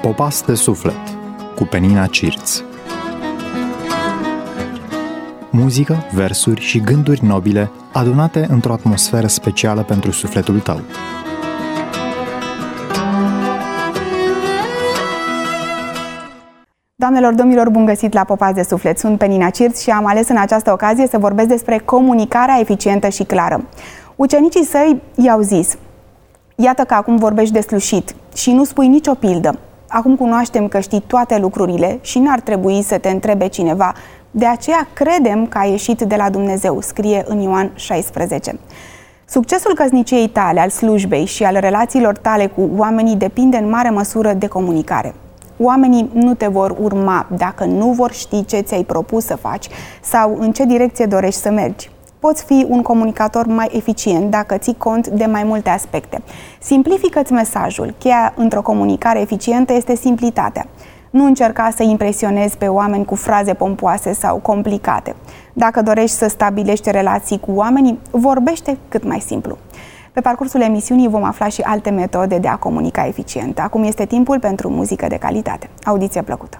Popas de suflet cu Penina Cirț. Muzică, versuri și gânduri nobile adunate într-o atmosferă specială pentru sufletul tău. Doamnelor, domnilor, bun găsit la Popas de suflet! Sunt Penina Cirț și am ales în această ocazie să vorbesc despre comunicarea eficientă și clară. Ucenicii săi i-au zis: iată că acum vorbești deslușit și nu spui nicio pildă. Acum cunoaștem că știi toate lucrurile și n-ar trebui să te întrebe cineva. De aceea credem că ai ieșit de la Dumnezeu, scrie în Ioan 16. Succesul căsniciei tale, al slujbei și al relațiilor tale cu oamenii depinde în mare măsură de comunicare. Oamenii nu te vor urma dacă nu vor ști ce ți-ai propus să faci sau în ce direcție dorești să mergi. Poți fi un comunicator mai eficient dacă ții cont de mai multe aspecte. Simplifică-ți mesajul. Cheia într-o comunicare eficientă este simplitatea. Nu încerca să impresionezi pe oameni cu fraze pompoase sau complicate. Dacă dorești să stabilești relații cu oamenii, vorbește cât mai simplu. Pe parcursul emisiunii vom afla și alte metode de a comunica eficient. Acum este timpul pentru muzică de calitate. Audiție plăcută!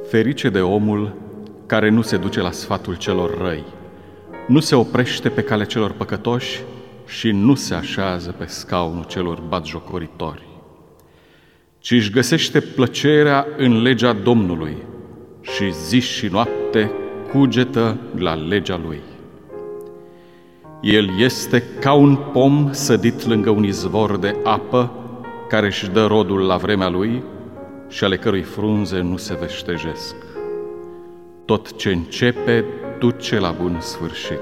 Ferice de omul care nu se duce la sfatul celor răi, nu se oprește pe calea celor păcătoși și nu se așează pe scaunul celor batjocoritori, ci își găsește plăcerea în legea Domnului și zi și noapte cugetă la legea Lui. El este ca un pom sădit lângă un izvor de apă, care își dă rodul la vremea lui și ale cărui frunze nu se veștejesc. Tot ce începe duce la bun sfârșit.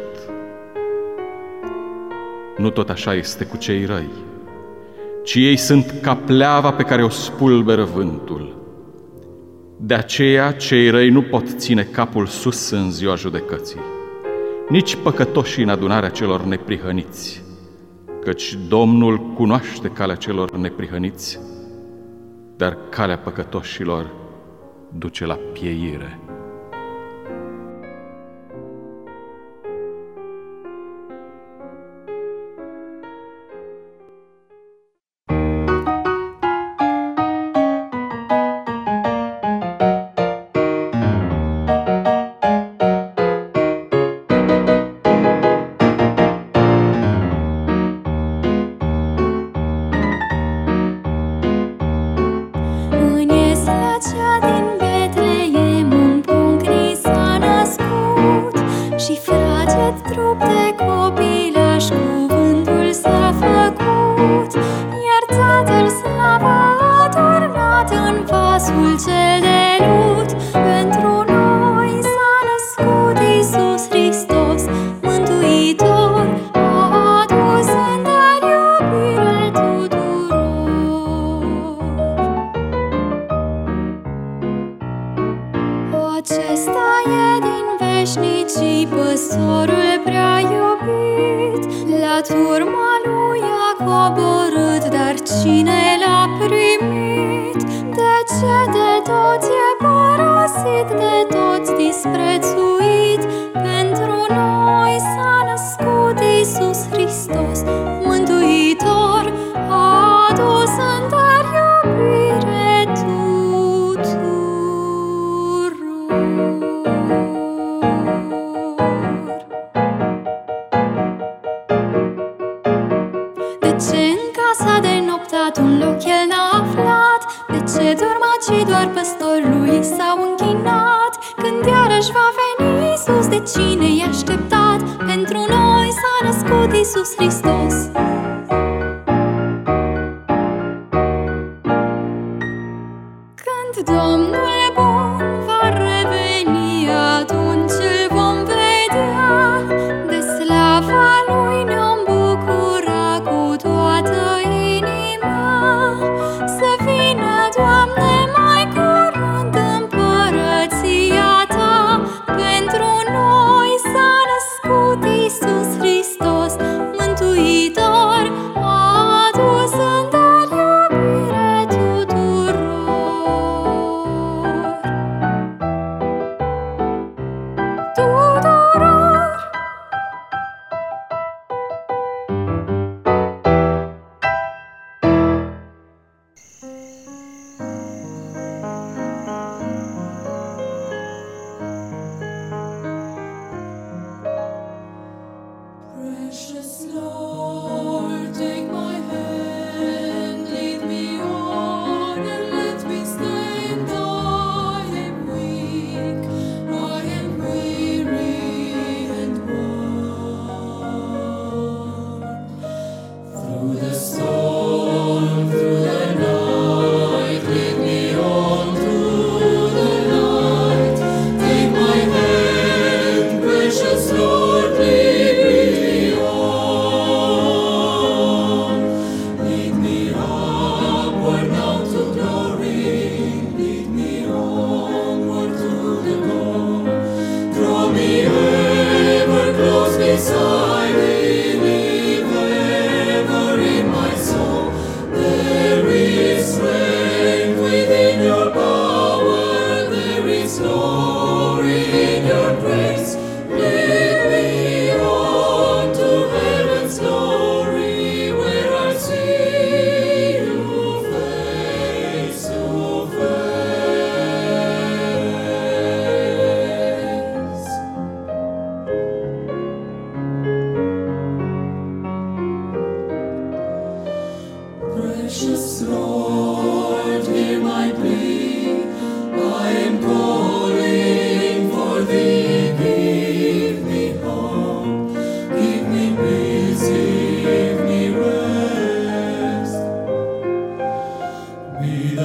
Nu tot așa este cu cei răi, ci ei sunt ca pleava pe care o spulberă vântul. De aceea cei răi nu pot ține capul sus în ziua judecății, nici păcătoșii în adunarea celor neprihăniți, căci Domnul cunoaște calea celor neprihăniți, dar calea păcătoșilor duce la pieire.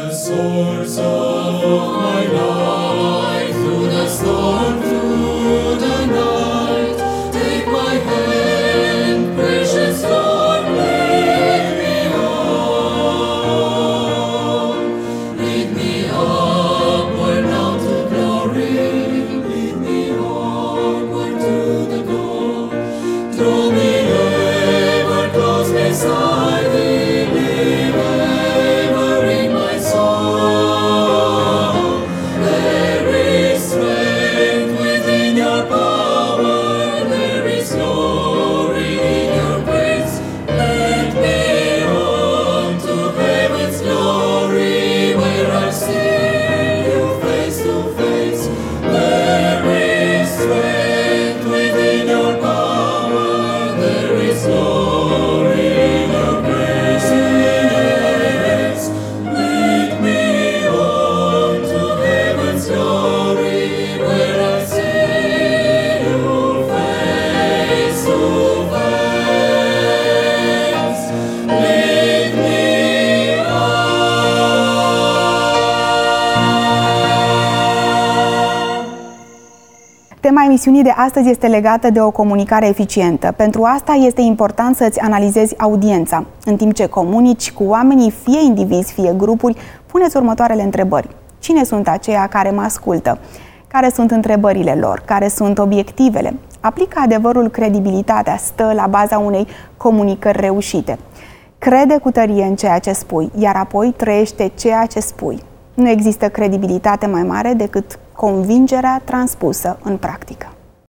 Tema emisiunii de astăzi este legată de o comunicare eficientă. Pentru asta este important să-ți analizezi audiența. În timp ce comunici cu oamenii, fie indivizi, fie grupuri, puneți următoarele întrebări. Cine sunt aceia care mă ascultă? Care sunt întrebările lor? Care sunt obiectivele? Aplică adevărul, credibilitatea stă la baza unei comunicări reușite. Crede cu tărie în ceea ce spui, iar apoi trăiește ceea ce spui. Nu există credibilitate mai mare decât convingerea transpusă în practică.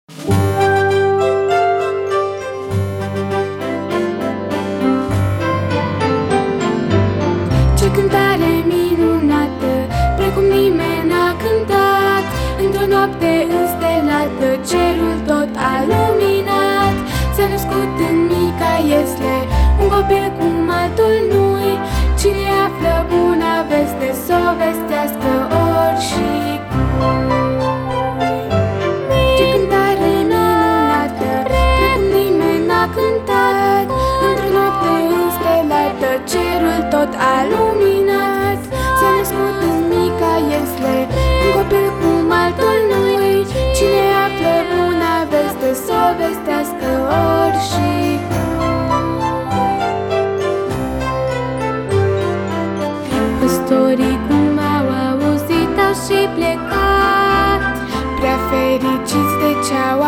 Ce cântare minunată, precum nimeni n-a cântat, într-o noapte înstelată, cerul tot a luminat. S-a născut în mica Iesle un copil cum altul nu-i. Cine află buna veste, s-o vestească ori și ce cântare minunată, precum nimeni n-a cântat, într-o noapte înstelată, cerul tot a luminat. S-a născut în mica Iesle un copil cum altul nu-i. Cine află buna veste, s-o vestească ori și păstorii cum au auzit au și plecat, prea fericiți de ce-au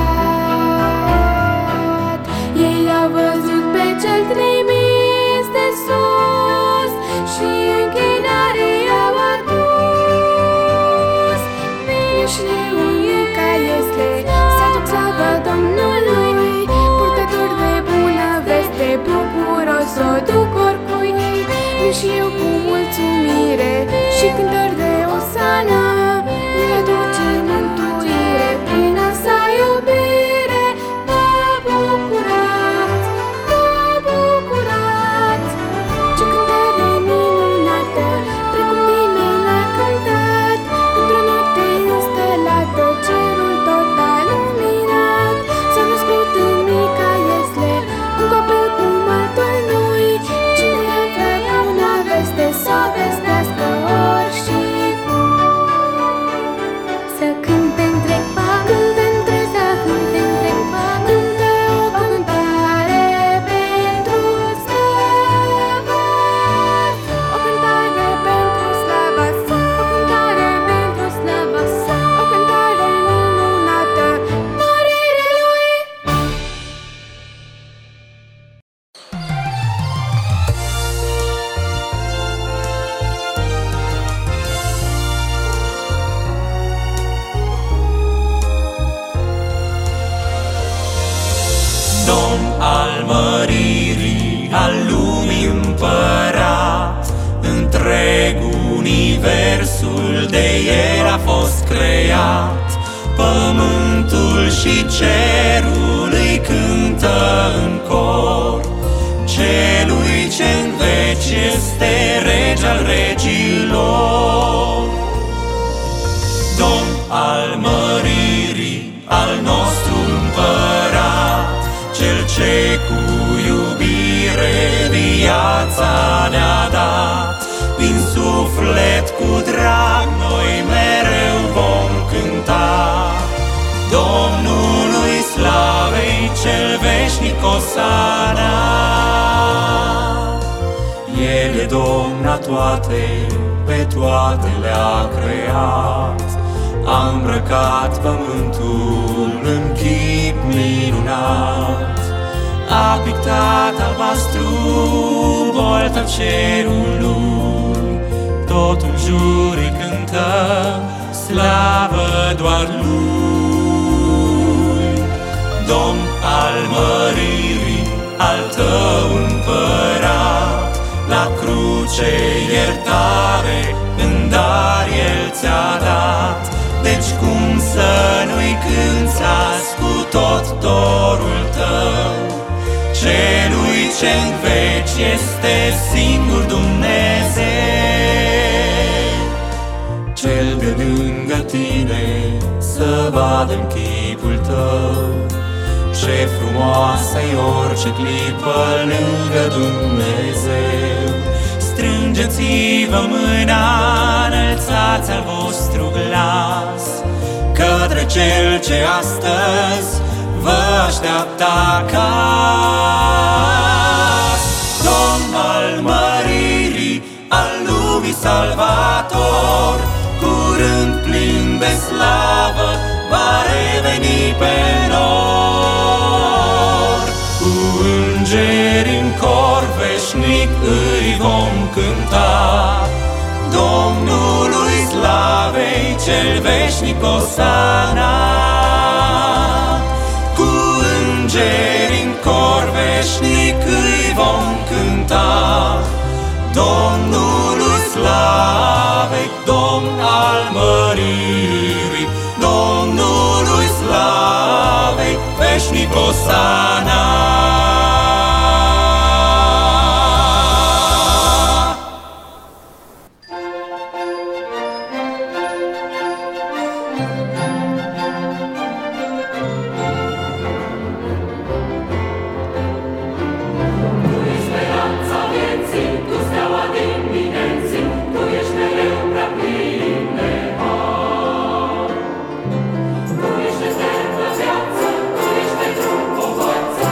aflat. Ei au văzut pe cel trimis de sus și închinare i-au adus. Veșnicie ca Iesle să aduc slavă Domnului, purtător de bună veste, bucuros o duc oricui. Și eu cu mulțumire și cântări de osana îi aduce mântuire prin a sa iubire. Vă bucurați, vă bucurați, ce cântare minunată, precum nimeni n-a cântat, într-o noapte înstelată, cerul tot a luminat. S-a născut în mica Iesle un copil cum altul nu-i. Cine află buna veste, s-o vestească ori și cum. Să cânte întreg pac, cânte întreg, să cânte întreg pac, cânte o cântare pentru slavă, o cântare pentru slava sa, o cântare pentru slava sa, o cântare minunată, mărire lui. Domn al măririi, al lumii împărat, întreg universul de el a fost creat. Pământul și cerul îi cântă în cor, celui ce-n veci este rege al regilor. Domn al măririi, al nostru împărat, cel ce cu iubire viața ne-a dat, prin suflet cu drag noi mereu vom cânta Domnului slavei cel veșnic Osana. El e Domn la toate, pe toate le-a creat, a îmbrăcat pământul în chip minunat, a pictat albastru bolta cerului, tot în jur îi cântă slavă doar lui. Domn al măririi, al tău împărat, la cruce iertare în dar El ți-a dat. Deci cum să nu-i cânți azi cu tot dorul tău, celui ce-n veci este singur Dumnezeu, cel de lângă tine să vadă-n chipul tău, ce frumoasă-i orice clipă lângă Dumnezeu. Strângeți-vă mâna, înălțați al vostru glas către Cel ce astăzi vă așteaptă acasă. Domn al măririi, al lumii salvator, curând plin de slavă va reveni pe nor. Cu îngeri în cor veșnic îi vom cânta, Domnului slavei cel veșnic Osana. Cu îngeri în cor veșnic îi vom cânta, Domnului slavei, Domn al măririi, Domnului slavei veșnic Osana. Tu ești eternă viață, Tu ești de drum, o forță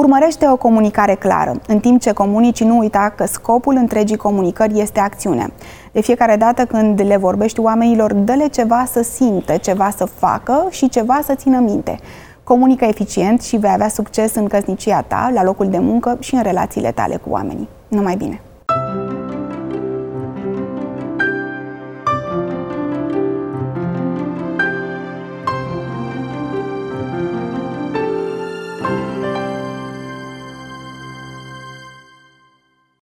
Urmărește o comunicare clară. În timp ce comunici, nu uita că scopul întregii comunicări este acțiune. De fiecare dată când le vorbești oamenilor, dă-le ceva să simtă, ceva să facă și ceva să țină minte. Comunică eficient și vei avea succes în căsnicia ta, la locul de muncă și în relațiile tale cu oamenii. Numai bine!